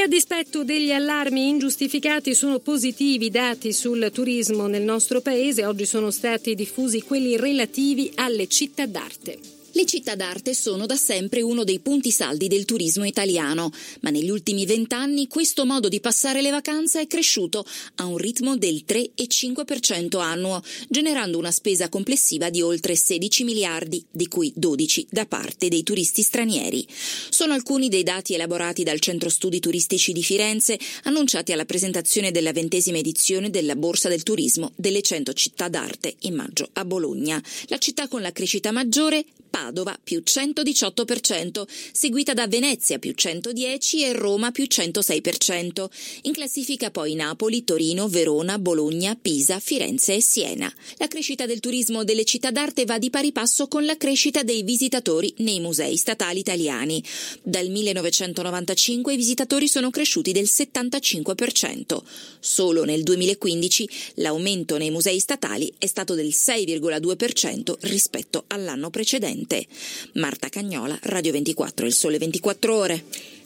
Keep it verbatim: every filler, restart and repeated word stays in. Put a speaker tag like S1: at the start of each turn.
S1: a dispetto degli allarmi ingiustificati sono positivi i dati sul turismo nel nostro paese. Oggi sono stati diffusi quelli relativi alle città d'arte.
S2: Le città d'arte sono da sempre uno dei punti saldi del turismo italiano, ma negli ultimi vent'anni questo modo di passare le vacanze è cresciuto a un ritmo del tre virgola cinque per cento annuo, generando una spesa complessiva di oltre sedici miliardi, di cui dodici da parte dei turisti stranieri. Sono alcuni dei dati elaborati dal Centro Studi Turistici di Firenze, annunciati alla presentazione della ventesima edizione della Borsa del Turismo delle cento città d'arte in maggio a Bologna. La città con la crescita maggiore? Padova più centodiciotto per cento, seguita da Venezia più centodieci e Roma più centosei per cento. In classifica poi Napoli, Torino, Verona, Bologna, Pisa, Firenze e Siena. La crescita del turismo delle città d'arte va di pari passo con la crescita dei visitatori nei musei statali italiani. Dal millenovecentonovantacinque i visitatori sono cresciuti del settantacinque per cento. Solo nel duemilaquindici l'aumento nei musei statali è stato del sei virgola due per cento rispetto all'anno precedente. Marta Cagnola, Radio ventiquattro, Il Sole ventiquattro Ore.